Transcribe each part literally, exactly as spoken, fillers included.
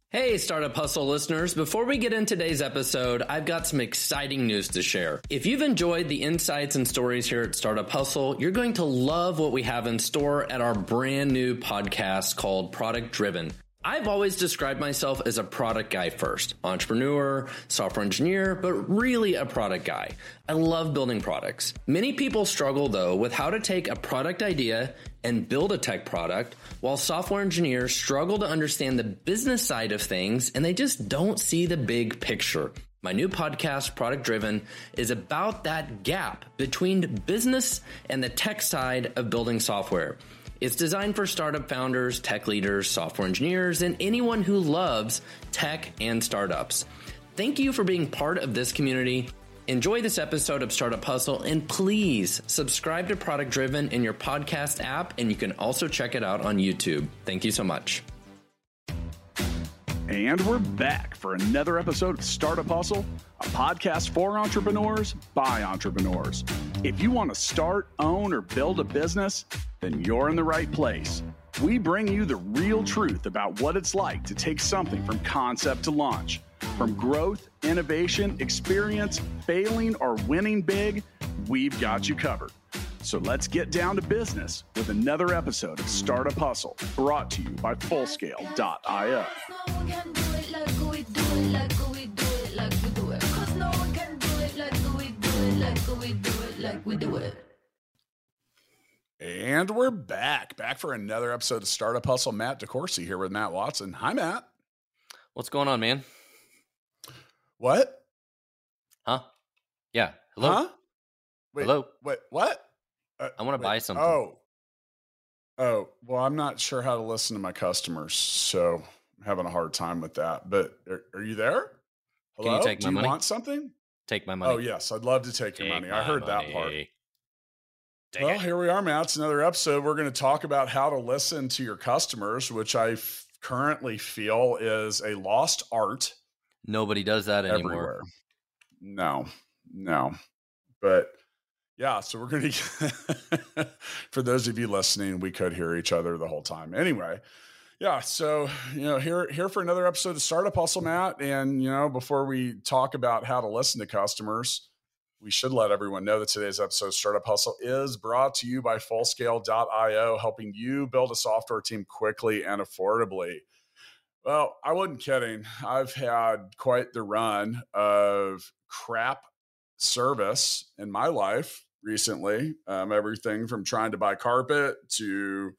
Hey, Startup Hustle listeners. Before we get into today's episode, I've got some exciting news to share. If you've enjoyed the insights and stories here at Startup Hustle, you're going to love what we have in store at our brand new podcast called Product Driven. I've always described myself as a product guy first, entrepreneur, software engineer, but really a product guy. I love building products. Many people struggle though with how to take a product idea and build a tech product, while software engineers struggle to understand the business side of things and they just don't see the big picture. My new podcast, Product Driven, is about that gap between business and the tech side of building software. It's designed for startup founders, tech leaders, software engineers, and anyone who loves tech and startups. Thank you for being part of this community. Enjoy this episode of Startup Hustle, and please subscribe to Product Driven in your podcast app, and you can also check it out on YouTube. Thank you so much. And we're back for another episode of Startup Hustle, a podcast for entrepreneurs by entrepreneurs. If you want to start, own, or build a business, then you're in the right place. We bring you the real truth about what it's like to take something from concept to launch. From growth, innovation, experience, failing, or winning big, we've got you covered. So let's get down to business with another episode of Startup Hustle, brought to you by Fullscale dot io. And we're back, back for another episode of Startup Hustle. Matt DeCoursey here with Matt Watson. Hi, Matt. What's going on, man? What? Huh? Yeah. Hello? Huh? Wait, Hello? Wait, what? Uh, I want to buy something. Oh. Oh, well, I'm not sure how to listen to my customers, so I'm having a hard time with that. But are, are you there? Hello? Can you take Do my you money? want something? Take my money. Oh, yes. I'd love to take your Take money. I heard money. that part. Take Well, it. here we are, Matt. It's another episode. We're going to talk about how to listen to your customers, which I f- currently feel is a lost art. Nobody does that anymore. Everywhere. No, no. But yeah, so we're going to, for those of you listening, we could hear each other the whole time. Anyway, yeah. So, you know, here, here for another episode of Startup Hustle, Matt. And, you know, before we talk about how to listen to customers, we should let everyone know that today's episode of Startup Hustle is brought to you by Fullscale dot io, helping you build a software team quickly and affordably. Well, I wasn't kidding. I've had quite the run of crap service in my life recently. Um, everything from trying to buy carpet to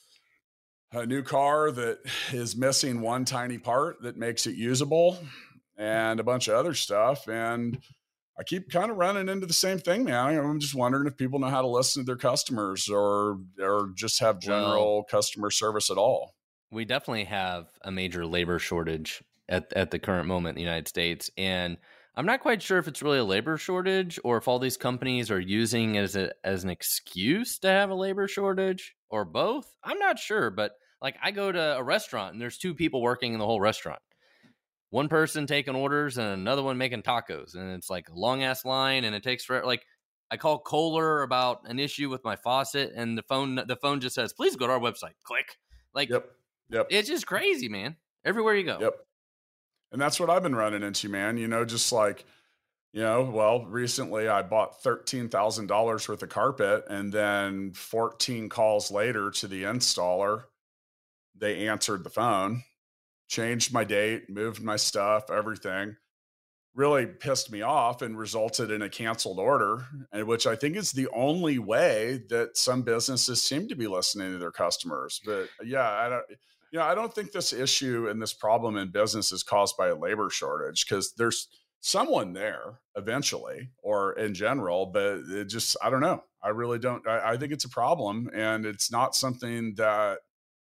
a new car that is missing one tiny part that makes it usable and a bunch of other stuff. And I keep kind of running into the same thing, man. I'm just wondering if people know how to listen to their customers or, or just have general well, customer service at all. We definitely have a major labor shortage at, at the current moment in the United States. And I'm not quite sure if it's really a labor shortage or if all these companies are using it as a, as an excuse to have a labor shortage or both. I'm not sure, but like I go to a restaurant and there's two people working in the whole restaurant. One person taking orders and another one making tacos. And it's like a long ass line and it takes forever. Like I call Kohler about an issue with my faucet and the phone, the phone just says, please go to our website. Click. Like, yep. Yep. It's just crazy, man. Everywhere you go. Yep. And that's what I've been running into, man. You know, just like, you know, well, recently I bought thirteen thousand dollars worth of carpet and then fourteen calls later to the installer, they answered the phone, changed my date, moved my stuff, everything. Really pissed me off and resulted in a canceled order, and which I think is the only way that some businesses seem to be listening to their customers. But yeah, I don't, you know, I don't think this issue and this problem in business is caused by a labor shortage, because there's someone there eventually or in general, but it just, I don't know. I really don't. I, I think it's a problem, and it's not something that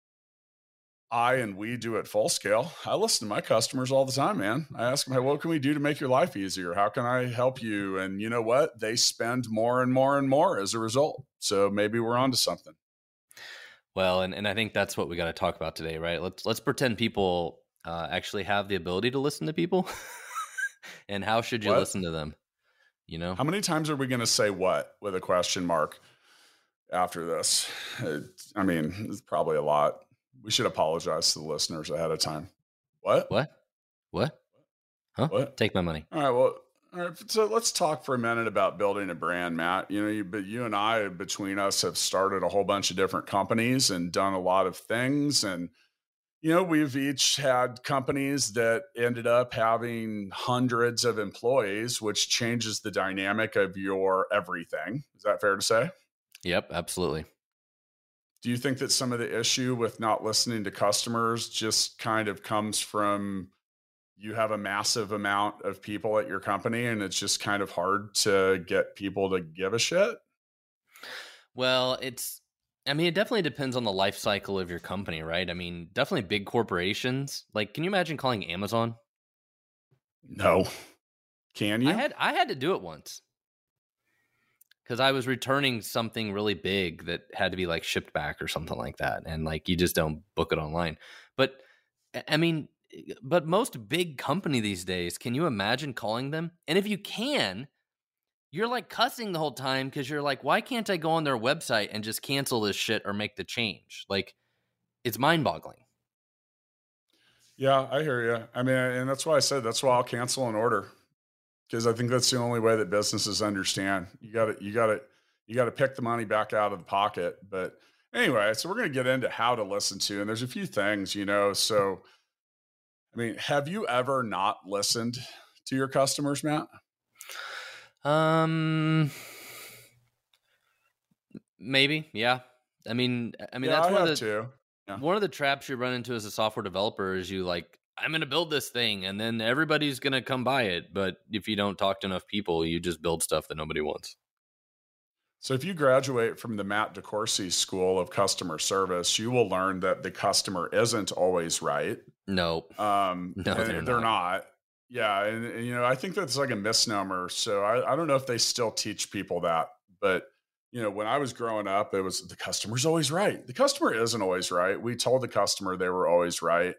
I and we do at Fullscale. I listen to my customers all the time, man. I ask them, hey, what can we do to make your life easier? How can I help you? And you know what? They spend more and more and more as a result. So maybe we're onto something. Well, and, and I think that's what we got to talk about today, right? Let's let's pretend people uh, actually have the ability to listen to people. And how should you what? listen to them? You know, how many times are we going to say what with a question mark after this? It, I mean, it's probably a lot. We should apologize to the listeners ahead of time. What? What? What? Huh? What? Take my money. All right. Well, all right. So let's talk for a minute about building a brand, Matt. You know, you, but you and I, between us, have started a whole bunch of different companies and done a lot of things. And, you know, we've each had companies that ended up having hundreds of employees, which changes the dynamic of your everything. Is that fair to say? Yep, absolutely. Do you think that some of the issue with not listening to customers just kind of comes from you have a massive amount of people at your company and it's just kind of hard to get people to give a shit? Well, it's, I mean, it definitely depends on the life cycle of your company, right? I mean, definitely big corporations. Like, can you imagine calling Amazon? No. Can you? I had, I had to do it once because I was returning something really big that had to be like shipped back or something like that. And like, you just don't book it online. But I mean, but most big company these days, can you imagine calling them? And if you can, you're like cussing the whole time because you're like, why can't I go on their website and just cancel this shit or make the change? Like, it's mind boggling. Yeah, I hear you. I mean, and that's why I said that's why I'll cancel an order, because I think that's the only way that businesses understand. You got to, you got to, you got to pick the money back out of the pocket. But anyway, so we're going to get into how to listen to, and there's a few things, you know. So, I mean, have you ever not listened to your customers, Matt? Um, maybe, yeah. I mean, I mean Yeah, that's I one have of the too. Yeah. one of the traps you run into as a software developer is you like, I'm going to build this thing, and then everybody's going to come buy it. But if you don't talk to enough people, you just build stuff that nobody wants. So if you graduate from the Matt DeCourcy School of Customer Service, you will learn that the customer isn't always right. No, Um, no, and they're, they're not. not. Yeah, and, and, you know, I think that's like a misnomer. So I, I don't know if they still teach people that, but you know, when I was growing up, it was the customer's always right. The customer isn't always right. We told the customer they were always right,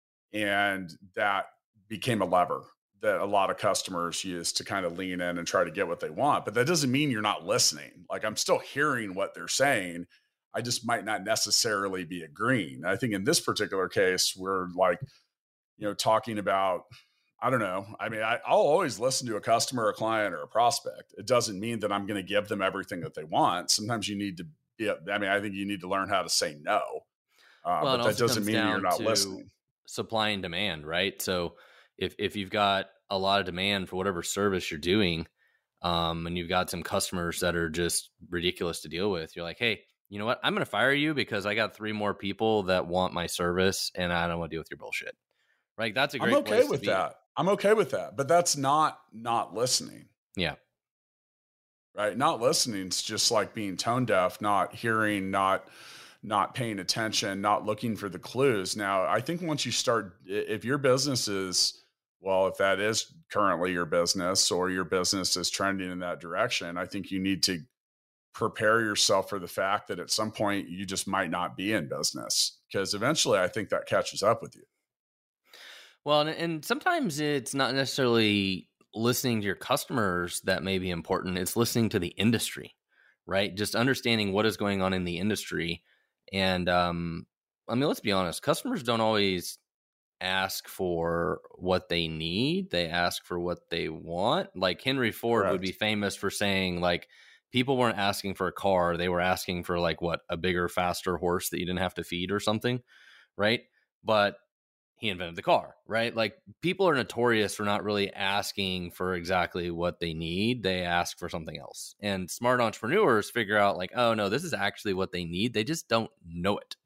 and that became a lever that a lot of customers use to kind of lean in and try to get what they want. But that doesn't mean you're not listening. Like, I'm still hearing what they're saying. I just might not necessarily be agreeing. I think in this particular case, we're like, you know, talking about, I don't know. I mean, I, I'll always listen to a customer, a client, or a prospect. It doesn't mean that I'm going to give them everything that they want. Sometimes you need to be, I mean, I think you need to learn how to say no. Uh, Well, it but that also doesn't comes mean that you're down not to listening. supply and demand, right? So if if you've got a lot of demand for whatever service you're doing, um, and you've got some customers that are just ridiculous to deal with, you're like, hey, you know what? I'm going to fire you because I got three more people that want my service, and I don't want to deal with your bullshit. Right? That's a I'm great okay place with to be. that. I'm okay with that. But that's not not listening. Yeah. Right? Not listening is just like being tone deaf, not hearing, not not paying attention, not looking for the clues. Now, I think once you start, if your business is, well, if that is currently your business or your business is trending in that direction, I think you need to prepare yourself for the fact that at some point you just might not be in business, because eventually I think that catches up with you. Well, and, and sometimes it's not necessarily listening to your customers that may be important. It's listening to the industry, right? Just understanding what is going on in the industry. And um, I mean, let's be honest, customers don't always ask for what they need. They ask for what they want. Like Henry Ford Correct. would be famous for saying, like, people weren't asking for a car. They were asking for like what, a bigger, faster horse that you didn't have to feed or something, right? But he invented the car, right? Like, people are notorious for not really asking for exactly what they need. They ask for something else. And smart entrepreneurs figure out like, oh no, this is actually what they need. They just don't know it.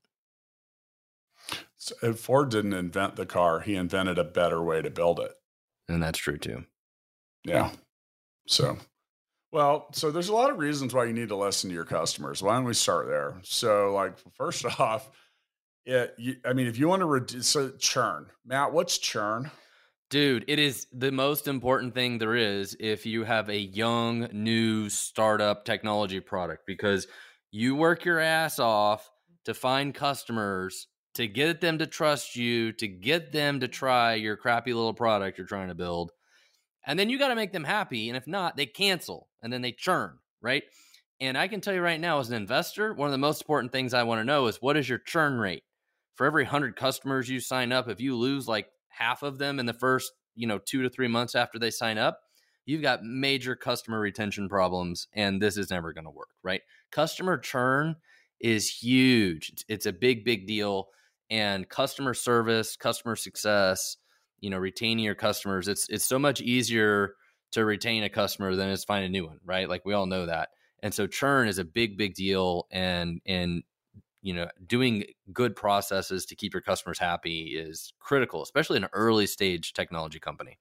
So Ford didn't invent the car. He invented a better way to build it. And that's true too. Yeah. So, well, so there's a lot of reasons why you need to listen to your customers. Why don't we start there? So, like, first off, it, you, I mean, if you want to reduce so churn, Matt, what's churn? Dude, it is the most important thing there is if you have a young, new startup technology product, because you work your ass off to find customers, to get them to trust you, to get them to try your crappy little product you're trying to build. And then you got to make them happy. And if not, they cancel and then they churn, right? And I can tell you right now, as an investor, one of the most important things I want to know is, what is your churn rate? For every one hundred customers you sign up, if you lose like half of them in the first, you know, two to three months after they sign up, you've got major customer retention problems, and this is never going to work, right? Customer churn is huge. It's, it's a big, big deal. And customer service, customer success, you know, retaining your customers, it's it's so much easier to retain a customer than it's find a new one, right? Like we all know that. And so churn is a big, big deal. And, and, you know, doing good processes to keep your customers happy is critical, especially in an early stage technology company.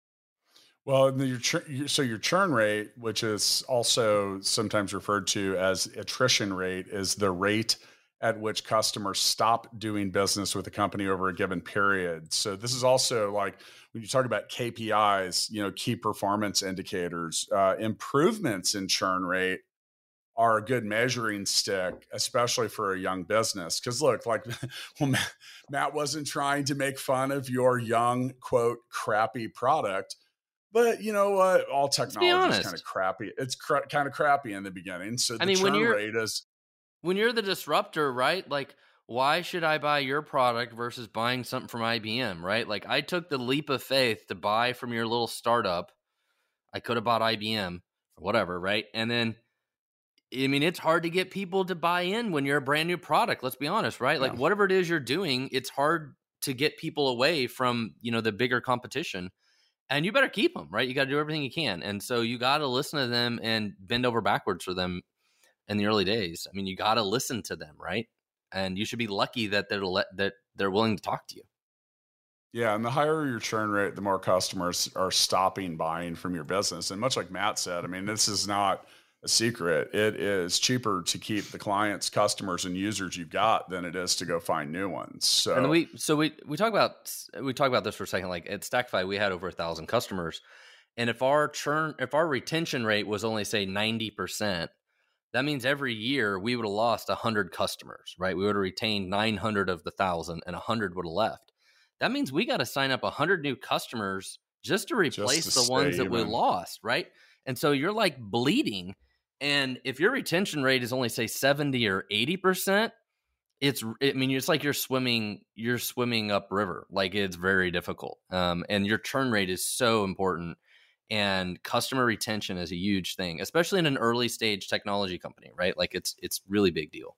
Well, your chur- so your churn rate, which is also sometimes referred to as attrition rate, is the rate at which customers stop doing business with the company over a given period. So this is also like when you talk about K P Is, you know, key performance indicators, uh, improvements in churn rate are a good measuring stick, especially for a young business. Because look, like, well, Matt, Matt wasn't trying to make fun of your young, quote, crappy product. But you know what? All technology is kind of crappy. It's cr- kind of crappy in the beginning. So the I mean, churn rate is... When you're the disruptor, right? Like, why should I buy your product versus buying something from I B M, right? Like, I took the leap of faith to buy from your little startup. I could have bought I B M or whatever, right? And then, I mean, it's hard to get people to buy in when you're a brand new product. Let's be honest, right? Yeah. Like, whatever it is you're doing, it's hard to get people away from, you know, the bigger competition. And you better keep them, right? You got to do everything you can. And so you got to listen to them and bend over backwards for them in the early days. I mean, you got to listen to them, right? And you should be lucky that they're let, that they're willing to talk to you. Yeah, and the higher your churn rate, the more customers are stopping buying from your business. And much like Matt said, I mean, this is not a secret. It is cheaper to keep the clients, customers, and users you've got than it is to go find new ones. So and we so we we talk about we talk about this for a second. Like at Stackify, we had over a thousand customers, and if our churn, if our retention rate was only say ninety percent, that means every year we would have lost one hundred customers, right? We would have retained nine hundred of the one thousand and one hundred would have left. That means we got to sign up one hundred new customers just to replace just to the ones that even. we lost, right? And so you're like bleeding. And if your retention rate is only say seventy or eighty percent, it's, I mean, it's like you're swimming, you're swimming upriver. Like it's very difficult. Um, and your churn rate is so important. And customer retention is a huge thing, especially in an early stage technology company, right? Like it's it's really big deal.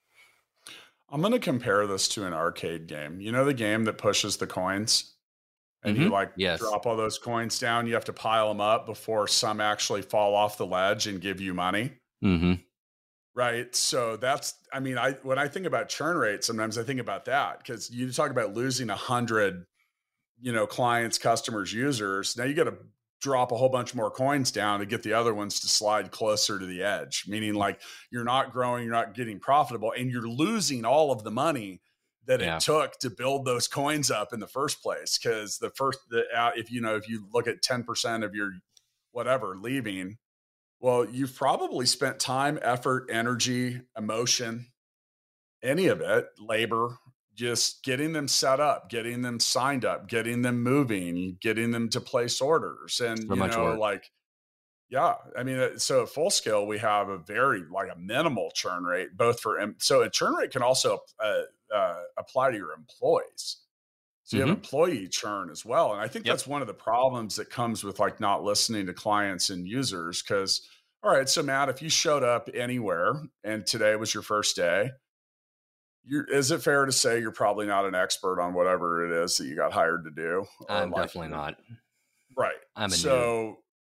I'm going to compare this to an arcade game. You know, the game that pushes the coins and mm-hmm. you like yes. drop all those coins down. You have to pile them up before some actually fall off the ledge and give you money. Mm-hmm. Right. So that's, I mean, I, when I think about churn rate, sometimes I think about that because you talk about losing a hundred, you know, clients, customers, users. Now you got to drop a whole bunch more coins down to get the other ones to slide closer to the edge, meaning like you're not growing, you're not getting profitable, and you're losing all of the money that yeah. it took to build those coins up in the first place. Cause the first, the, uh, if you know, if you look at ten percent of your whatever leaving, well, you've probably spent time, effort, energy, emotion, any of it, labor, just getting them set up, getting them signed up, getting them moving, getting them to place orders. And, so you know, work. like, yeah, I mean, so at Full Scale, we have a very, like a minimal churn rate, both for, so a churn rate can also uh, uh, apply to your employees. So you mm-hmm. have employee churn as well. And I think yep. that's one of the problems that comes with like not listening to clients and users. Cause all right, so Matt, if you showed up anywhere and today was your first day, You're, is it fair to say you're probably not an expert on whatever it is that you got hired to do? I'm like, definitely not. Right. I'm a so, noob.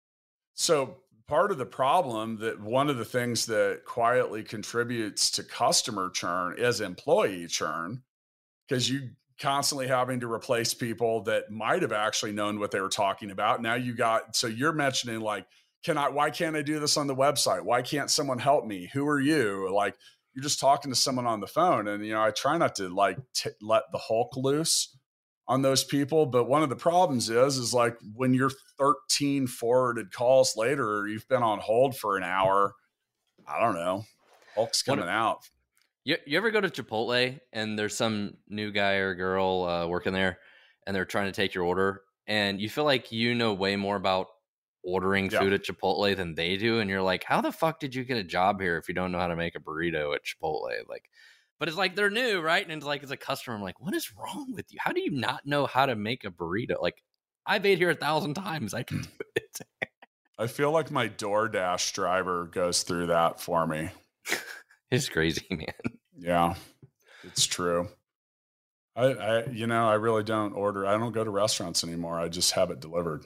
so part of the problem that one of the things that quietly contributes to customer churn is employee churn, because you constantly having to replace people that might have actually known what they were talking about. Now you got, so you're mentioning like, can I, why can't I do this on the website? Why can't someone help me? Who are you? Like, you're just talking to someone on the phone. And, you know, I try not to like t- let the Hulk loose on those people. But one of the problems is, is like when you're thirteen forwarded calls later, or you've been on hold for an hour, I don't know, Hulk's coming what, out. You, you ever go to Chipotle and there's some new guy or girl uh, working there and they're trying to take your order and you feel like you know way more about ordering yeah. food at Chipotle than they do. And you're like, how the fuck did you get a job here if you don't know how to make a burrito at Chipotle? Like, but it's like they're new, right? And it's like, as a customer, I'm like, what is wrong with you? How do you not know how to make a burrito? Like, I've ate here a thousand times. I can do it. I feel like my DoorDash driver goes through that for me. It's crazy, man. Yeah, it's true. I, I, you know, I really don't order. I don't go to restaurants anymore. I just have it delivered.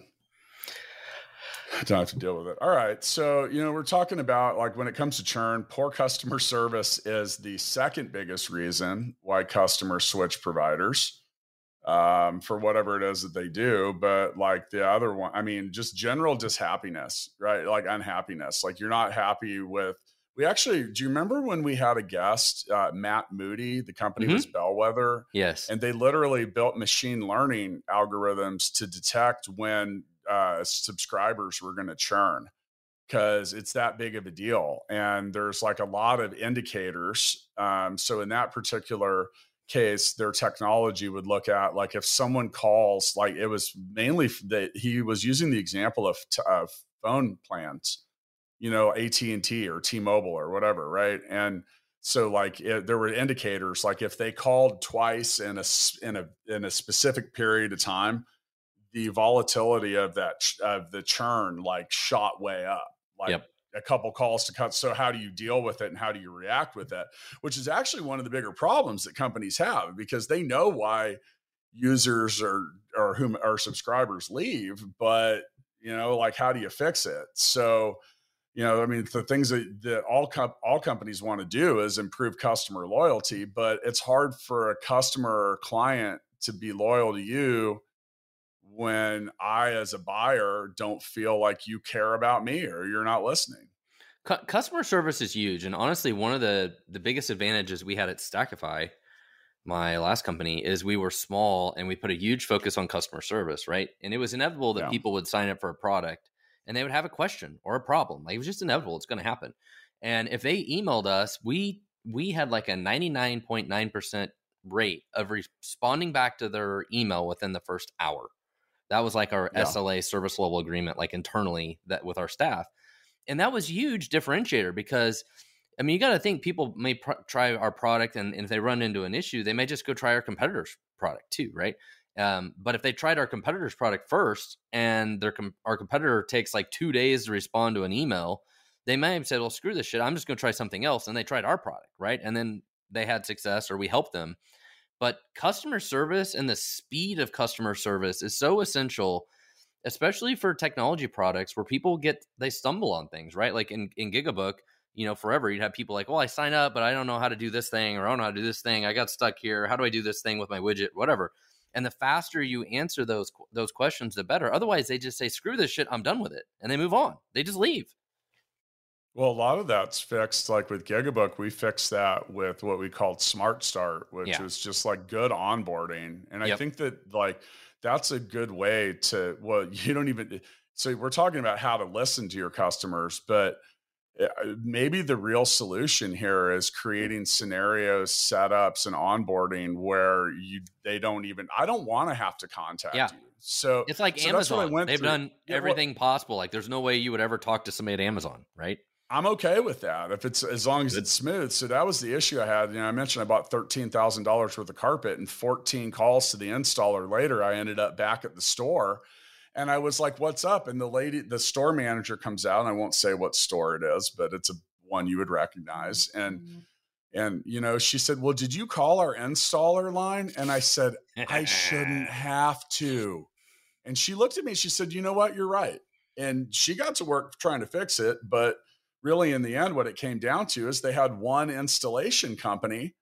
I don't have to deal with it. All right. So, you know, we're talking about, like, when it comes to churn, poor customer service is the second biggest reason why customers switch providers, um, for whatever it is that they do. But like the other one, I mean, just general dishappiness, right? Like unhappiness, like you're not happy with, we actually, do you remember when we had a guest, uh, Matt Moody, the company Mhm. was Bellwether, Yes. and they literally built machine learning algorithms to detect when uh, subscribers were going to churn, because it's that big of a deal. And there's like a lot of indicators. Um, so in that particular case, their technology would look at, like, if someone calls, like, it was mainly that he was using the example of, t- of phone plans, you know, A T and T or T-Mobile or whatever, right? And so, like, it, there were indicators, like if they called twice in a s- in a in a specific period of time, the volatility of that ch- of the churn like shot way up, like Yep. a couple calls to cut. So how do you deal with it and how do you react with it? Which is actually one of the bigger problems that companies have, because they know why users or or whom or subscribers leave, but you know, like, how do you fix it? So, you know, I mean, the things that, that all com- all companies want to do is improve customer loyalty, but it's hard for a customer or client to be loyal to you when I, as a buyer, don't feel like you care about me or you're not listening. Cu- customer service is huge. And honestly, one of the, the biggest advantages we had at Stackify, my last company, is we were small and we put a huge focus on customer service, right? And it was inevitable that Yeah. people would sign up for a product and they would have a question or a problem. Like, it was just inevitable. It's going to happen. And if they emailed us, we we had like a ninety-nine point nine percent rate of responding back to their email within the first hour. That was like our Yeah. S L A, service level agreement, like internally, that with our staff. And that was huge differentiator, because, I mean, you got to think people may pr- try our product, and, and if they run into an issue, they may just go try our competitor's product too, right? Um, but if they tried our competitor's product first, and their com- our competitor takes like two days to respond to an email, they may have said, well, screw this shit, I'm just going to try something else. And they tried our product, right? And then they had success, or we helped them. But customer service and the speed of customer service is so essential, especially for technology products where people get, they stumble on things, right? Like in, in Gigabook, you know, forever you'd have people like, well, I sign up, but I don't know how to do this thing, or I don't know how to do this thing. I got stuck here. How do I do this thing with my widget, whatever? And the faster you answer those, those questions, the better. Otherwise, they just say, screw this shit, I'm done with it. And they move on. They just leave. Well, a lot of that's fixed. Like with Gigabook, we fixed that with what we called Smart Start, which Yeah. was just like good onboarding. And I Yep. think that, like, that's a good way to, well, you don't even, so we're talking about how to listen to your customers, but uh, maybe the real solution here is creating scenarios, setups, and onboarding where you, they don't even, I don't want to have to contact Yeah. you. So It's like so that's what I Amazon. went They've through. done Yeah, well, everything possible. Like, there's no way you would ever talk to somebody at Amazon, right? I'm okay with that if it's, as long as Good. it's smooth. So that was the issue I had. You know, I mentioned I bought thirteen thousand dollars worth of carpet, and fourteen calls to the installer later, I ended up back at the store, and I was like, "What's up?" And the lady, the store manager, comes out, and I won't say what store it is, but it's a one you would recognize. And and you know, she said, "Well, did you call our installer line?" And I said, "I shouldn't have to." And she looked at me. She said, "You know what? You're right." And she got to work trying to fix it, but really, in the end, what it came down to is they had one installation company.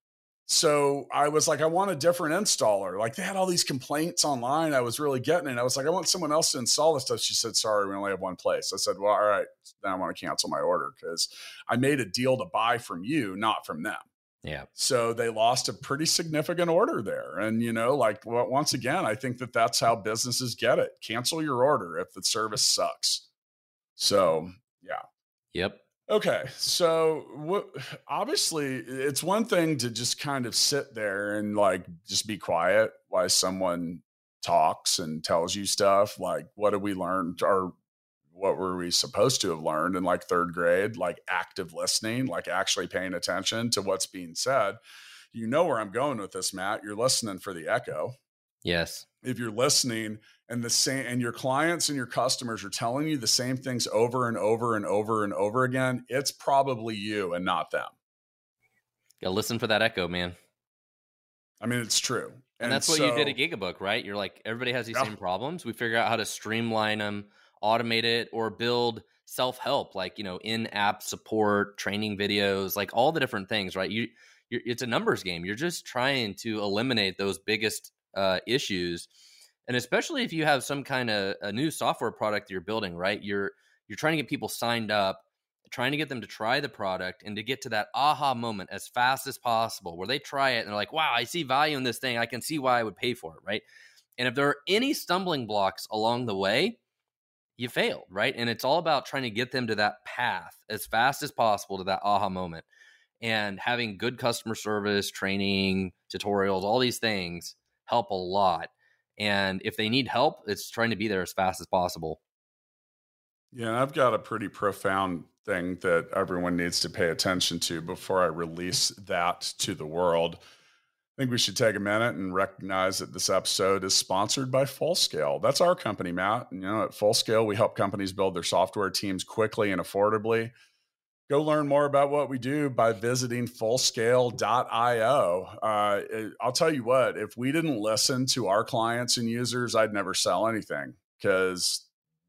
So I was like, I want a different installer. Like, they had all these complaints online. I was really getting it. I was like, I want someone else to install this stuff. She said, sorry, we only have one place. I said, well, all right, then I want to cancel my order, because I made a deal to buy from you, not from them. Yeah. So they lost a pretty significant order there. And, you know, like, well, once again, I think that that's how businesses get it. Cancel your order if the service sucks. So, yeah. Yep. Okay, so what, obviously it's one thing to just kind of sit there and like just be quiet while someone talks and tells you stuff. Like, what did we learn, or what were we supposed to have learned in like third grade? Like active listening, like actually paying attention to what's being said. you know where I'm going with this, Matt. You're listening for the echo. Yes. If you're listening and the same, and your clients and your customers are telling you the same things over and over and over and over again, it's probably you and not them. Yeah, listen for that echo, man. I mean, it's true. And, and that's what so, you did at Gigabook, right? You're like, everybody has these yeah. same problems. We figure out how to streamline them, automate it, or build self-help, like, you know, in-app support, training videos, like all the different things, right? You, you're, it's a numbers game. You're just trying to eliminate those biggest uh, issues. And especially if you have some kind of a new software product that you're building, right? You're, you're trying to get people signed up, trying to get them to try the product and to get to that aha moment as fast as possible where they try it and they're like, wow, I see value in this thing. I can see why I would pay for it, right? And if there are any stumbling blocks along the way, you failed, right? And it's all about trying to get them to that path as fast as possible to that aha moment. And having good customer service, training, tutorials, all these things help a lot. And if they need help, it's trying to be there as fast as possible. Yeah, I've got a pretty profound thing that everyone needs to pay attention to before I release that to the world. I think we should take a minute and recognize that this episode is sponsored by Fullscale. That's our company, Matt. And, you know, at Fullscale, we help companies build their software teams quickly and affordably. Go learn more about what we do by visiting fullscale dot io. Uh, I'll tell you what, if we didn't listen to our clients and users, I'd never sell anything, because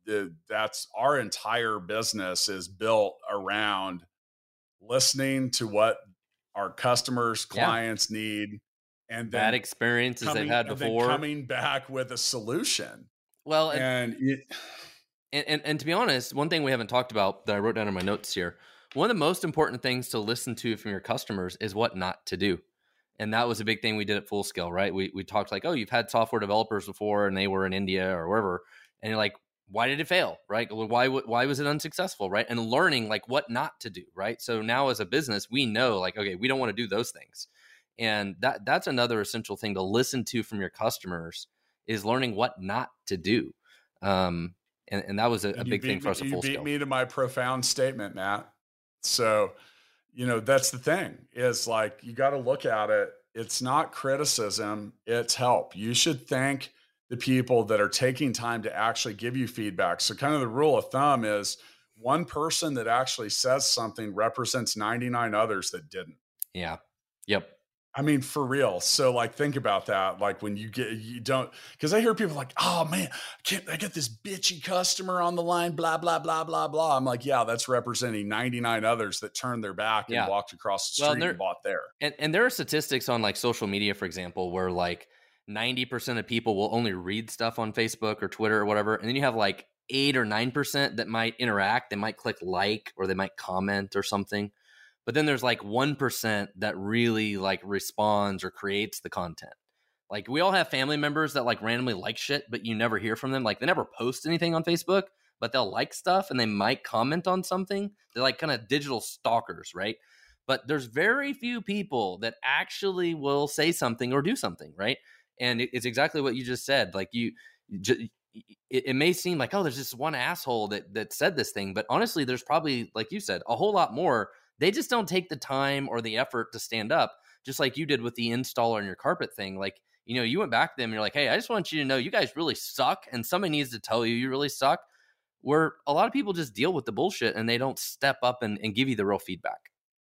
that's our entire business is built around listening to what our customers, clients yeah. need, and then bad experiences coming, they've had before, and coming back with a solution. Well, and and, it, and and and to be honest, one thing we haven't talked about that I wrote down in my notes here, one of the most important things to listen to from your customers is what not to do. And that was a big thing we did at Fullscale, right? We we talked like, oh, you've had software developers before and they were in India or wherever, and you're like, why did it fail, right? Why why was it unsuccessful, right? And learning like what not to do, right? So now as a business, we know like, okay, we don't want to do those things. And that that's another essential thing to listen to from your customers, is learning what not to do. Um, and, and that was a, a big thing for us at Fullscale. You beat me to my profound statement, Matt. So, you know, that's the thing, is like, you got to look at it. It's not criticism, it's help. You should thank the people that are taking time to actually give you feedback. So kind of the rule of thumb is one person that actually says something represents ninety-nine others that didn't. Yeah. Yep. I mean, for real. So like, think about that. Like when you get, you don't, cause I hear people like, oh man, I can't, I get this bitchy customer on the line, blah, blah, blah, blah, blah. I'm like, yeah, that's representing ninety-nine others that turned their back and yeah. walked across the street well, there, and bought there. And, and there are statistics on like social media, for example, where like ninety percent of people will only read stuff on Facebook or Twitter or whatever. And then you have like eight or nine percent that might interact. They might click like, or they might comment or something. But then there's like one percent that really like responds or creates the content. Like we all have family members that like randomly like shit, but you never hear from them. Like they never post anything on Facebook, but they'll like stuff and they might comment on something. They're like kind of digital stalkers, right? But there's very few people that actually will say something or do something, right? And it's exactly what you just said. Like you, it, it may seem like, oh, there's this one asshole that that said this thing, but honestly, there's probably, like you said, a whole lot more. They just don't take the time or the effort to stand up, just like you did with the installer and your carpet thing. Like, you know, you went back to them and you're like, hey, I just want you to know you guys really suck, and somebody needs to tell you you really suck. Where a lot of people just deal with the bullshit and they don't step up and, and give you the real feedback.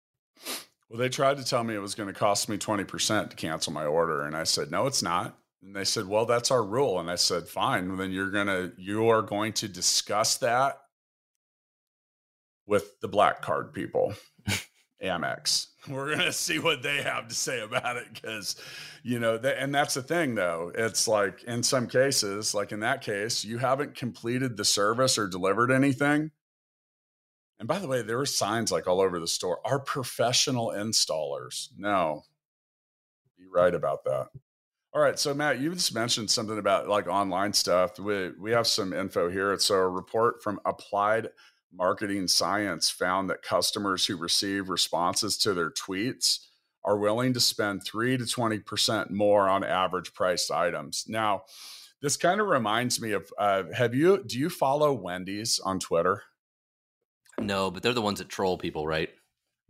Well, they tried to tell me it was going to cost me twenty percent to cancel my order. And I said, no, it's not. And they said, well, that's our rule. And I said, fine. Then you're going to, you are going to discuss that with the black card people, Amex. We're going to see what they have to say about it. Cause you know, they, and that's the thing though. It's like in some cases, like in that case, you haven't completed the service or delivered anything. And by the way, there were signs like all over the store, our professional installers. No, be right about that. All right. So Matt, you just mentioned something about like online stuff. We, we have some info here. So a report from Applied Marketing Science found that customers who receive responses to their tweets are willing to spend three to twenty percent more on average priced items. Now, this kind of reminds me of, uh, have you, do you follow Wendy's on Twitter? No, but they're the ones that troll people, right?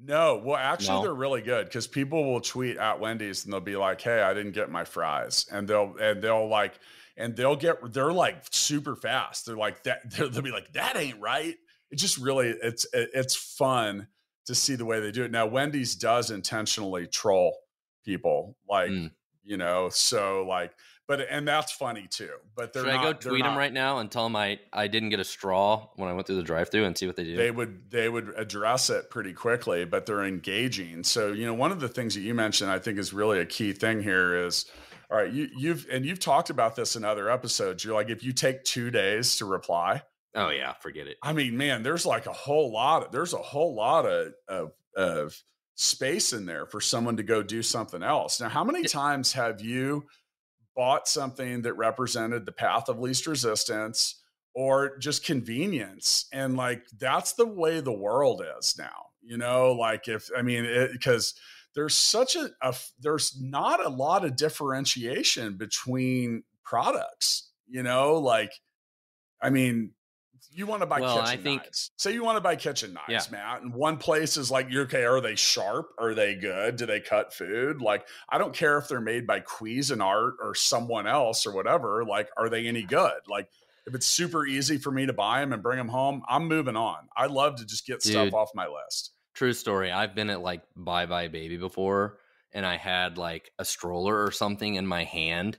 No, well, actually, No? they're really good because people will tweet at Wendy's and they'll be like, "Hey, I didn't get my fries," and they'll and they'll like and they'll get they're like super fast. They're like that. They'll, they'll be like, "That ain't right." It just really it's it, it's fun to see the way they do it. Now, Wendy's does intentionally troll people, like Mm. you know, so like, but and that's funny too. But they're Should I not. go they're tweet them not, right now and tell them I, I didn't get a straw when I went through the drive-thru and see what they do? they would they would address it pretty quickly, but they're engaging. So you know, one of the things that you mentioned, I think, is really a key thing here. Is all right. You, you've and you've talked about this in other episodes. You're like, if you take two days to reply, Oh yeah, forget it. I mean, man, there's like a whole lot. Of, there's a whole lot of, of of space in there for someone to go do something else. Now, how many times have you bought something that represented the path of least resistance or just convenience? And like, that's the way the world is now, you know, like if, I mean, because there's such a, a, there's not a lot of differentiation between products, you know, like, I mean, you want to buy Well, kitchen I think- knives. Say you want to buy kitchen knives, Yeah. Matt. And one place is like, you're okay. Are they sharp? Are they good? Do they cut food? Like, I don't care if they're made by Cuisinart or someone else or whatever. Like, are they any good? Like, if it's super easy for me to buy them and bring them home, I'm moving on. I love to just get Dude. stuff off my list. True story. I've been at like Bye Bye Baby before, and I had like a stroller or something in my hand,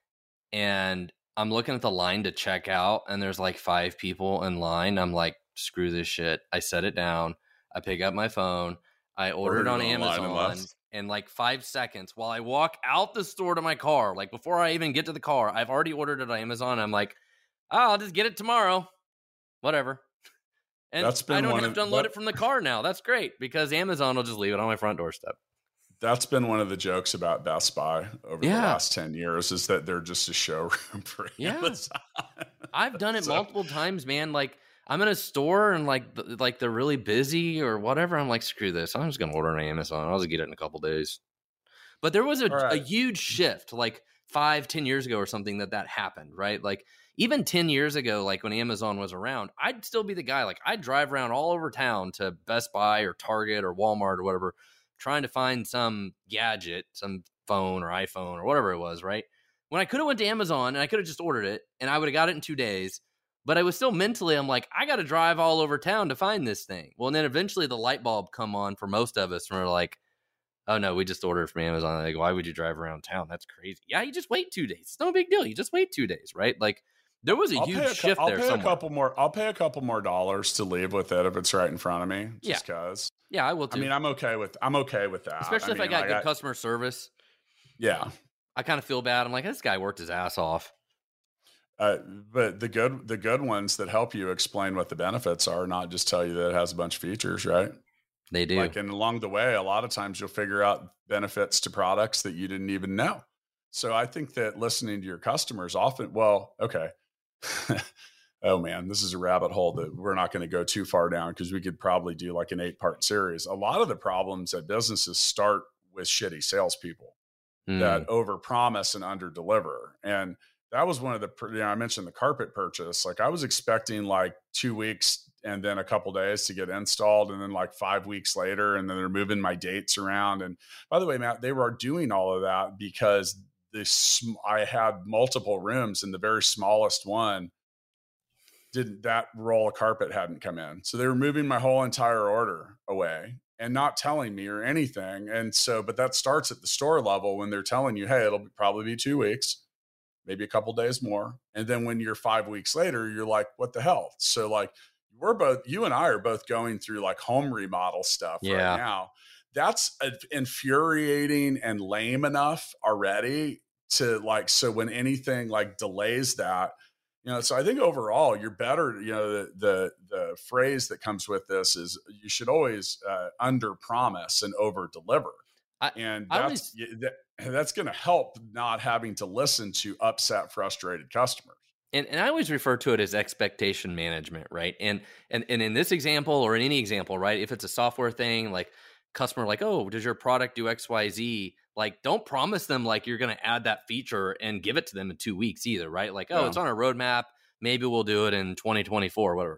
and I'm looking at the line to check out, and there's like five people in line. I'm like, screw this shit. I set it down. I pick up my phone. I ordered Ordered on it online and Amazon left. in like five seconds while I walk out the store to my car. Like before I even get to the car, I've already ordered it on Amazon. I'm like, oh, I'll just get it tomorrow. Whatever. And That's been I don't one have of- to unload that- it from the car now. That's great because Amazon will just leave it on my front doorstep. That's been one of the jokes about Best Buy over Yeah. the last ten years is that they're just a showroom for Yeah. Amazon. I've done it So- multiple times, man. Like I'm in a store and like th- like they're really busy or whatever. I'm like, screw this. I'm just gonna order on Amazon. I'll just get it in a couple days. But there was a, All right. a huge shift, like five, ten years ago or something that that happened, right? Like even ten years ago, like when Amazon was around, I'd still be the guy. Like I'd drive around all over town to Best Buy or Target or Walmart or whatever, trying to find some gadget, some phone or iPhone or whatever it was, right? When I could have went to Amazon and I could have just ordered it and I would have got it in two days, but I was still mentally, I'm like, I got to drive all over town to find this thing. Well, and then eventually the light bulb come on for most of us and we're like, oh no, we just ordered from Amazon. Like, why would you drive around town? That's crazy. Yeah, you just wait two days. It's no big deal. You just wait two days, right? Like there was a I'll huge pay a, cou- shift I'll there pay a somewhere. couple more. I'll pay a couple more dollars to leave with it if it's right in front of me. Just cause. Yeah, I will too. I mean, I'm okay with. I'm okay with that. Especially if I mean, got like, good customer service. Yeah, I kind of feel bad. I'm like, this guy worked his ass off. uh, but the good the good ones that help you explain what the benefits are, not just tell you that it has a bunch of features, right? They do. Like, and along the way, a lot of times you'll figure out benefits to products that you didn't even know. So I think that listening to your customers often, well, okay. Oh man, this is a rabbit hole that we're not going to go too far down because we could probably do like an eight part series. A lot of the problems at businesses start with shitty salespeople Mm. that overpromise and underdeliver. And that was one of the, you know, I mentioned the carpet purchase. Like I was expecting like two weeks and then a couple days to get installed, and then like five weeks later, and then they're moving my dates around. And by the way, Matt, they were doing all of that because this I had multiple rooms, and the very smallest one didn't that roll of carpet hadn't come in, so they were moving my whole entire order away and not telling me or anything. And so, but that starts at the store level when they're telling you, hey, it'll probably be two weeks, maybe a couple days more. And then when you're five weeks later, you're like, what the hell? So like we're both, you and I are both going through like home remodel stuff Yeah. right now. That's uh, infuriating and lame enough already to like, so when anything like delays that, you know, so I think overall you're better, you know, the, the, the phrase that comes with this is you should always uh, under promise and over deliver. I- And I that's, y- that, that's going to help not having to listen to upset, frustrated customers. And, and I always refer to it as expectation management, right? And, and and in this example or in any example, right? If it's a software thing, like customer, like, oh, does your product do X, Y, Z? Like, don't promise them like you're going to add that feature and give it to them in two weeks either, right? Like, oh, Yeah. it's on a roadmap. Maybe we'll do it in twenty twenty-four, whatever.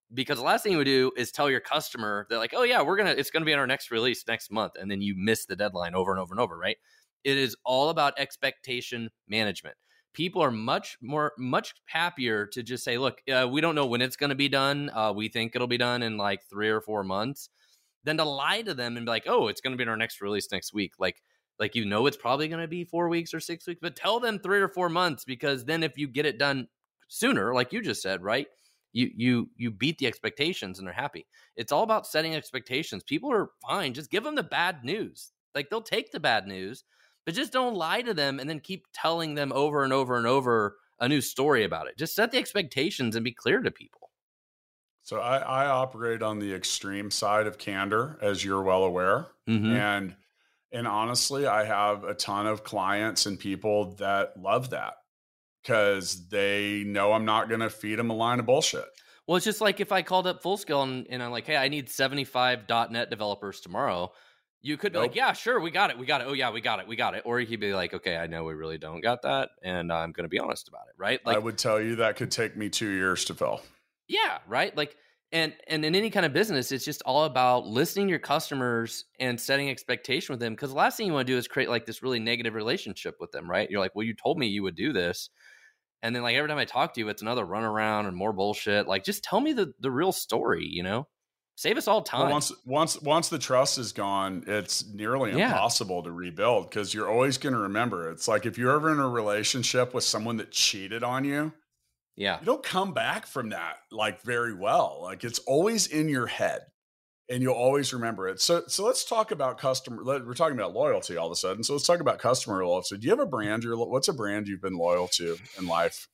Because the last thing you would do is tell your customer that like, oh yeah, we're going to, it's going to be in our next release next month. And then you miss the deadline over and over and over, right? It is all about expectation management. People are much more, much happier to just say, look, uh, we don't know when it's going to be done. Uh, we think it'll be done in like three or four months than to lie to them and be like, oh, it's going to be in our next release next week. Like, like, you know, it's probably going to be four weeks or six weeks, but tell them three or four months, because then if you get it done sooner, like you just said, right, you, you, you beat the expectations and they're happy. It's all about setting expectations. People are fine. Just give them the bad news. Like, they'll take the bad news, but just don't lie to them and then keep telling them over and over and over a new story about it. Just set the expectations and be clear to people. So I, I operate on the extreme side of candor, as you're well aware. Mm-hmm. And, and honestly, I have a ton of clients and people that love that because they know I'm not going to feed them a line of bullshit. Well, it's just like if I called up Full Scale and, and I'm like, hey, I need seventy-five dot net developers tomorrow. You could be nope. like, yeah, sure, we got it. We got it. Oh, yeah, we got it. We got it. Or you could be like, okay, I know we really don't got that, and I'm going to be honest about it, right? Like, I would tell you that could take me two years to fill. Yeah, right? Like, and and in any kind of business, it's just all about listening to your customers and setting expectation with them, because the last thing you want to do is create like this really negative relationship with them, right? You're like, well, you told me you would do this. And then like every time I talk to you, it's another runaround and more bullshit. Like, just tell me the, the real story, you know? Save us all time. Well, once once once the trust is gone, it's nearly yeah. impossible to rebuild, because you're always going to remember. It's like if you're ever in a relationship with someone that cheated on you, yeah, you don't come back from that like very well. Like, it's always in your head, and you'll always remember it. So so let's talk about customer. We're talking about loyalty all of a sudden. So let's talk about customer loyalty. Do you have a brand? You're what's a brand you've been loyal to in life?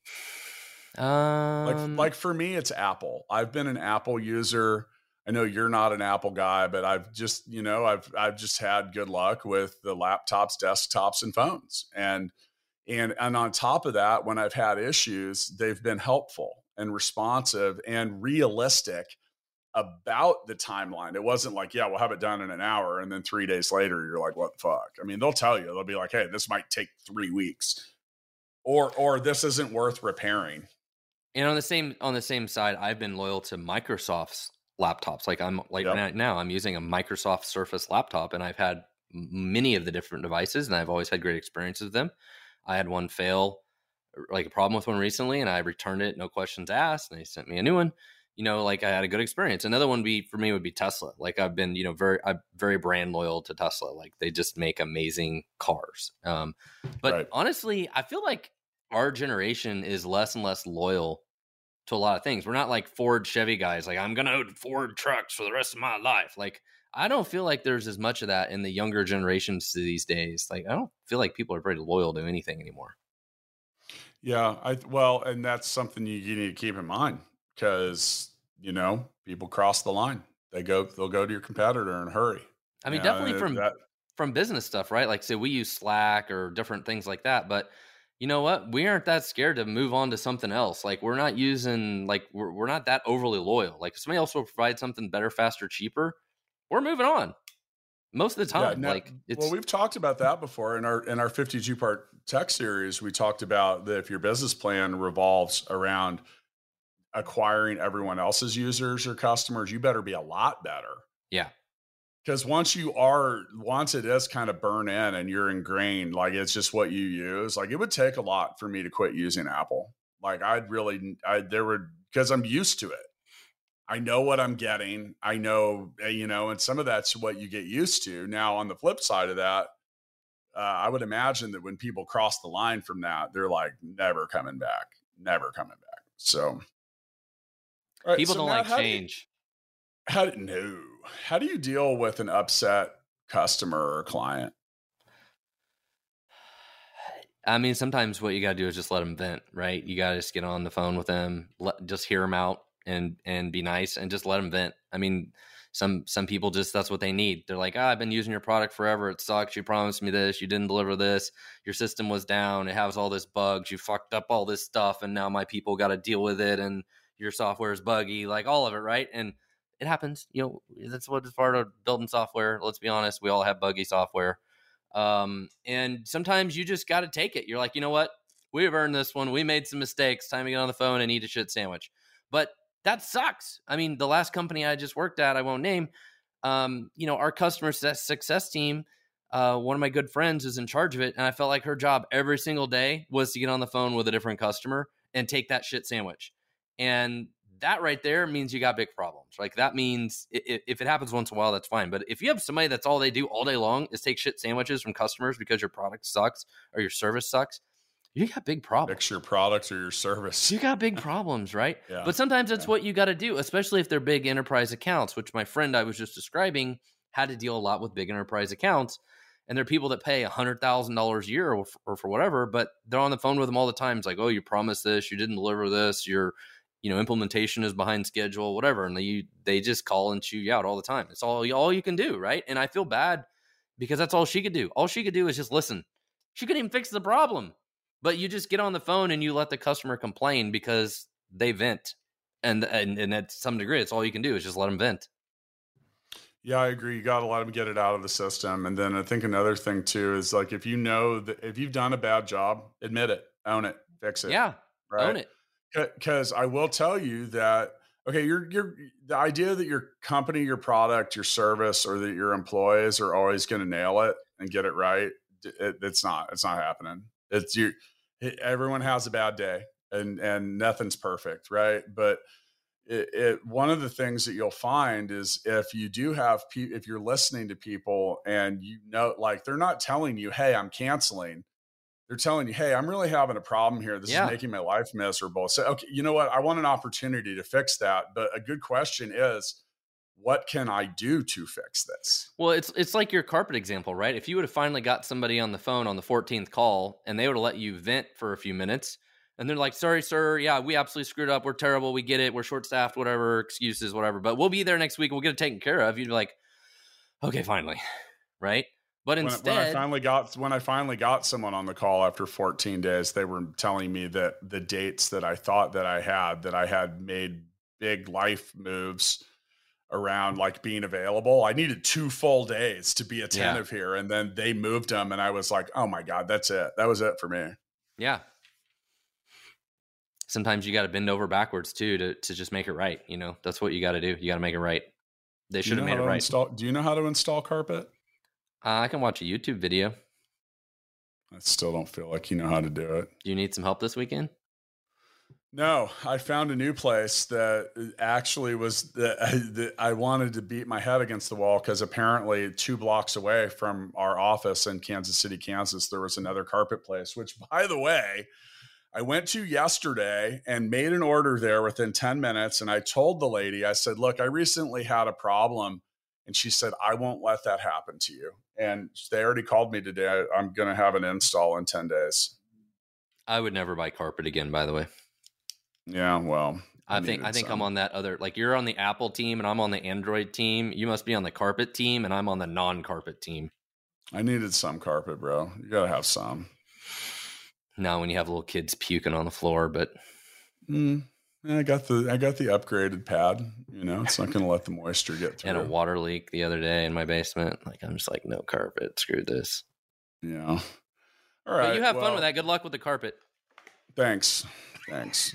Um, like like for me, it's Apple. I've been an Apple user. I know you're not an Apple guy, but I've just, you know, I've, I've just had good luck with the laptops, desktops, and phones. And, and, and on top of that, when I've had issues, they've been helpful and responsive and realistic about the timeline. It wasn't like, yeah, we'll have it done in an hour. And then three days later, you're like, what the fuck? I mean, they'll tell you, they'll be like, hey, this might take three weeks or, or this isn't worth repairing. And on the same, on the same side, I've been loyal to Microsoft's laptops. Like I'm like yep. right now I'm using a Microsoft Surface laptop, and I've had many of the different devices, and I've always had great experiences with them. I had one fail, like a problem with one recently, and I returned it, no questions asked, and they sent me a new one. You know, like I had a good experience. Another one be for me would be Tesla. Like I've been, you know, very, I'm very brand loyal to Tesla. Like they just make amazing cars. Um, but right. honestly, I feel like our generation is less and less loyal to a lot of things. We're not like Ford, Chevy guys. Like I'm going to own Ford trucks for the rest of my life. Like I don't feel like there's as much of that in the younger generations these days. Like I don't feel like people are very loyal to anything anymore. Yeah. I, well, and that's something you, you need to keep in mind, because, you know, people cross the line. They go, they'll go to your competitor in a hurry. I mean, you definitely know, from, that, from business stuff, right? Like say we use Slack or different things like that, but you know what? We aren't that scared to move on to something else. Like we're not using, like we're, we're not that overly loyal. Like if somebody else will provide something better, faster, cheaper, we're moving on most of the time. Yeah, now, like it's, well, we've talked about that before in our, in our fifty-two part tech series. We talked about that if your business plan revolves around acquiring everyone else's users or customers, you better be a lot better. Yeah. Because once you are, once it is kind of burn in and you're ingrained, like it's just what you use, like it would take a lot for me to quit using Apple. Like I'd really, I, there would, because I'm used to it. I know what I'm getting. I know, you know, and some of that's what you get used to. Now on the flip side of that, uh, I would imagine that when people cross the line from that, they're like never coming back, never coming back. So right, people so don't Matt, like change. How do, no. How do you deal with an upset customer or client? I mean, sometimes what you got to do is just let them vent, right? You got to just get on the phone with them, let, just hear them out and, and be nice and just let them vent. I mean, some, some people just, that's what they need. They're like, oh, I've been using your product forever. It sucks. You promised me this. You didn't deliver this. Your system was down. It has all this bugs. You fucked up all this stuff. And now my people got to deal with it. And your software is buggy, like all of it. Right. And it happens, you know, that's what it's part of building software. Let's be honest. We all have buggy software. Um, and sometimes you just got to take it. You're like, you know what? We've earned this one. We made some mistakes. Time to get on the phone and eat a shit sandwich. But that sucks. I mean, the last company I just worked at, I won't name, um, you know, our customer success team, uh, one of my good friends is in charge of it. And I felt like her job every single day was to get on the phone with a different customer and take that shit sandwich. And that right there means you got big problems. Like that means if, if it happens once in a while, that's fine. But if you have somebody that's all they do all day long is take shit sandwiches from customers because your product sucks or your service sucks, you got big problems. Fix your product or your service. You got big problems, right? Yeah. But sometimes that's yeah. what you got to do, especially if they're big enterprise accounts, which my friend I was just describing had to deal a lot with big enterprise accounts. And they're people that pay one hundred thousand dollars a year or, or for whatever, but they're on the phone with them all the time. It's like, oh, you promised this, you didn't deliver this, your you know, implementation is behind schedule, whatever. And they, they just call and chew you out all the time. It's all, all you can do, right? And I feel bad because that's all she could do. All she could do is just listen. She couldn't even fix the problem. But you just get on the phone and you let the customer complain because they vent. And and, and at some degree, it's all you can do is just let them vent. Yeah, I agree. You got to let them get it out of the system. And then I think another thing too is like, if you know that if you've done a bad job, admit it, own it, fix it. Yeah, right? Own it. Because I will tell you that, okay, you're, you're the idea that your company, your product, your service, or that your employees are always going to nail it and get it right. It, it's not, it's not happening. It's you. It, everyone has a bad day and, and nothing's perfect. Right. But it, it, one of the things that you'll find is if you do have, pe- if you're listening to people and you know, like they're not telling you, hey, I'm canceling. They're telling you, hey, I'm really having a problem here. This yeah. is making my life miserable. So, okay, you know what? I want an opportunity to fix that. But a good question is, what can I do to fix this? Well, it's it's like your carpet example, right? If you would have finally got somebody on the phone on the fourteenth call and they would have let you vent for a few minutes and they're like, sorry, sir. Yeah, we absolutely screwed up. We're terrible. We get it. We're short-staffed, whatever, excuses, whatever. But we'll be there next week. We'll get it taken care of. You'd be like, okay, finally, right? But instead, when, when I finally got when I finally got someone on the call after fourteen days, they were telling me that the dates that I thought that I had, that I had made big life moves around like being available. I needed two full days to be attentive yeah. here. And then they moved them. And I was like, oh my God, that's it. That was it for me. Yeah. Sometimes you got to bend over backwards too, to, to just make it right. You know, that's what you got to do. You got to make it right. They should have made it right. Install, do you know how to install carpet? Uh, I can watch a YouTube video. I still don't feel like you know how to do it. Do you need some help this weekend? No, I found a new place that actually was that I wanted to beat my head against the wall because apparently two blocks away from our office in Kansas City, Kansas, there was another carpet place, which, by the way, I went to yesterday and made an order there within ten minutes. And I told the lady, I said, look, I recently had a problem. And she said, I won't let that happen to you. And they already called me today. I'm going to have an install in ten days. I would never buy carpet again, by the way. Yeah, well, I, I think I think some. I'm on that other, like you're on the Apple team and I'm on the Android team. You must be on the carpet team and I'm on the non-carpet team. I needed some carpet, bro. You got to have some. No, when you have little kids puking on the floor, but mm, I got the I got the upgraded pad. You know, it's not going to let the moisture get through. And a water leak the other day in my basement. Like I'm just like, no carpet. Screw this. Yeah. All right. But you have well, fun with that. Good luck with the carpet. Thanks. Thanks.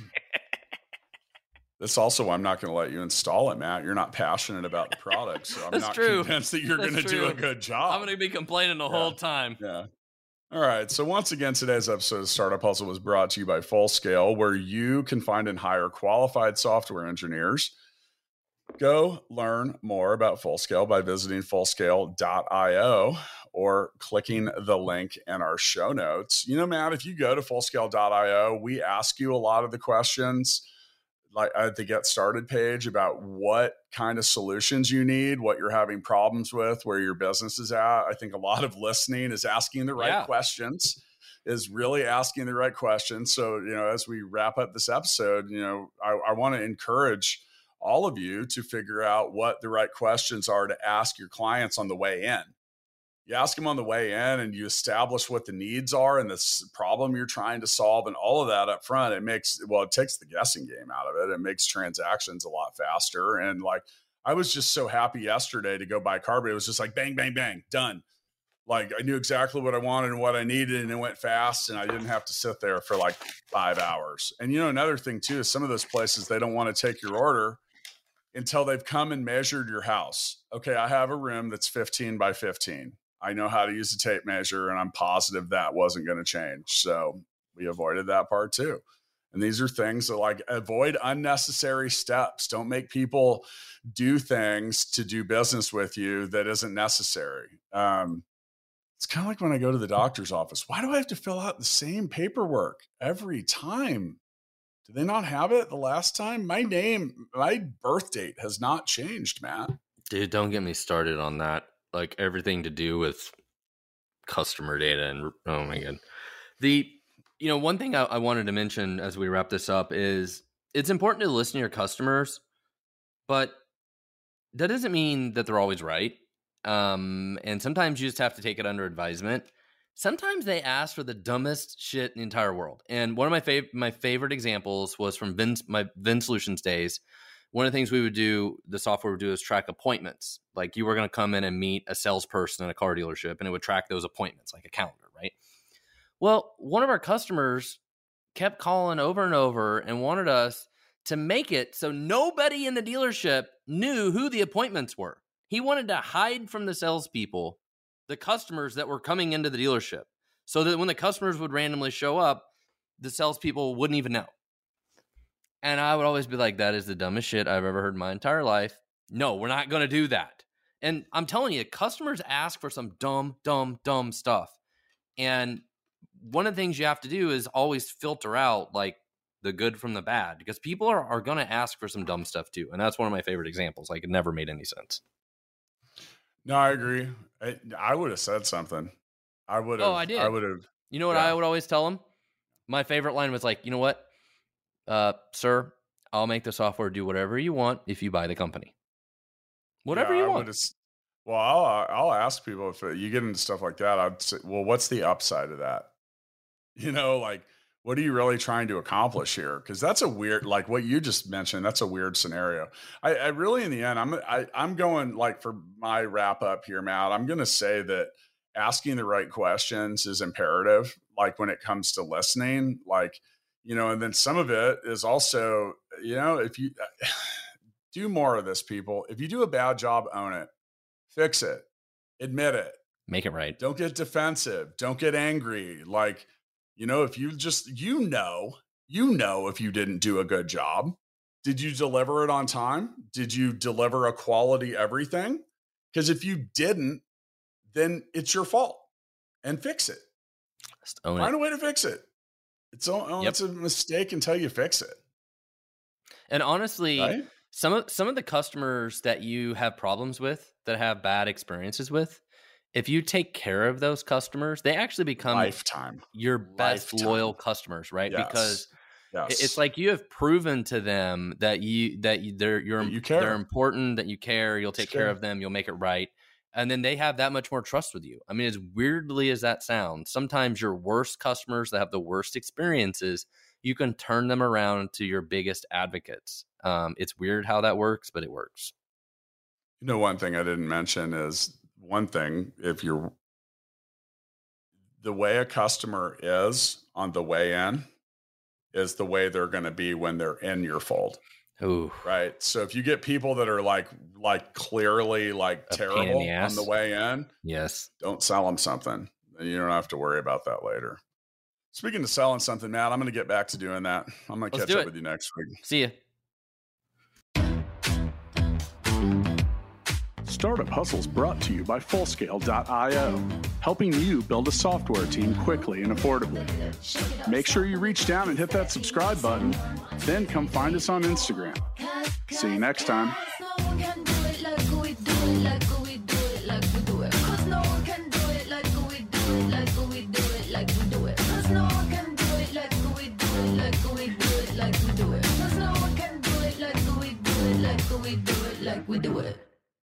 That's also why I'm not going to let you install it, Matt. You're not passionate about the product, so I'm That's not true. convinced that you're going to do a good job. I'm going to be complaining the yeah. whole time. Yeah. All right. So once again, today's episode of Startup Hustle was brought to you by Fullscale, where you can find and hire qualified software engineers. Go learn more about Fullscale by visiting fullscale dot io or clicking the link in our show notes. You know, Matt, if you go to fullscale dot io, we ask you a lot of the questions like at the Get Started page about what kind of solutions you need, what you're having problems with, where your business is at. I think a lot of listening is asking the right yeah. questions, is really asking the right questions. So, you know, as we wrap up this episode, you know, I, I want to encourage all of you to figure out what the right questions are to ask your clients on the way in. You ask them on the way in and you establish what the needs are and the problem you're trying to solve and all of that up front. It makes, well, it takes the guessing game out of it. It makes transactions a lot faster. And like, I was just so happy yesterday to go buy carpet. It was just like, bang, bang, bang, done. Like I knew exactly what I wanted and what I needed, and it went fast, and I didn't have to sit there for like five hours. And you know, another thing too is some of those places, they don't want to take your order until they've come and measured your house. Okay, I have a room that's fifteen by fifteen. I know how to use a tape measure, and I'm positive that wasn't going to change. So we avoided that part too. And these are things that like avoid unnecessary steps. Don't make people do things to do business with you that isn't necessary. Um, it's kind of like when I go to the doctor's office. Why do I have to fill out the same paperwork every time? Do they not have it the last time? My name, my birth date has not changed, Matt. Dude, don't get me started on that. Like everything to do with customer data and oh my God. The, you know, one thing I, I wanted to mention as we wrap this up is it's important to listen to your customers, but that doesn't mean that they're always right. Um, and sometimes you just have to take it under advisement. Sometimes they ask for the dumbest shit in the entire world. And one of my fav- my favorite examples was from Vin, my Vin Solutions days. One of the things we would do, the software would do is track appointments. Like you were going to come in and meet a salesperson in a car dealership, and it would track those appointments like a calendar, right? Well, one of our customers kept calling over and over and wanted us to make it so nobody in the dealership knew who the appointments were. He wanted to hide from the salespeople the customers that were coming into the dealership so that when the customers would randomly show up, the salespeople wouldn't even know. And I would always be like, that is the dumbest shit I've ever heard in my entire life. No, we're not going to do that. And I'm telling you, customers ask for some dumb, dumb, dumb stuff. And one of the things you have to do is always filter out like the good from the bad, because people are, are going to ask for some dumb stuff too. And that's one of my favorite examples. Like it never made any sense. No, I agree. I, I would have said something. I would have. Oh, I did. I would have. You know what yeah. I would always tell them? My favorite line was like, you know what? Uh, sir, I'll make the software do whatever you want if you buy the company. Whatever yeah, you I want. Well, I'll, I'll ask people if you get into stuff like that. I'd say, well, what's the upside of that? You know, like, what are you really trying to accomplish here? Because that's a weird, like what you just mentioned, that's a weird scenario. I, I really, in the end, I'm I, I'm going like for my wrap up here, Matt, I'm going to say that asking the right questions is imperative. Like when it comes to listening, like, you know, and then some of it is also, you know, if you do more of this, people, if you do a bad job, own it, fix it, admit it, make it right. Don't get defensive. Don't get angry. Like, you know, if you just, you know, you know, if you didn't do a good job, did you deliver it on time? Did you deliver a quality everything? Because if you didn't, then it's your fault and fix it. Just own Find it. a way to fix it. It's, oh, yep. It's a mistake until you fix it. And honestly, right? some of some of the customers that you have problems with, that have bad experiences with, if you take care of those customers, they actually become lifetime your best lifetime. loyal customers, right? Yes. Because yes. it's like you have proven to them that you that you, they're you're that you care. They're important, that you care, you'll take sure. care of them, you'll make it right. And then they have that much more trust with you. I mean, as weirdly as that sounds, sometimes your worst customers that have the worst experiences, you can turn them around to your biggest advocates. Um, it's weird how that works, but it works. You know, one thing I didn't mention is one thing, if you're the way a customer is on the way in is the way they're going to be when they're in your fold. Ooh. Right. So if you get people that are like, like clearly like A terrible pain in the on ass. the way in, Yes. don't sell them something. And you don't have to worry about that later. Speaking of selling something, Matt, I'm going to get back to doing that. I'm going to Let's catch do up it. with you next week. See ya. Startup Hustles brought to you by Fullscale dot io, helping you build a software team quickly and affordably. Make sure you reach down and hit that subscribe button, then come find us on Instagram. See you next time. We do it.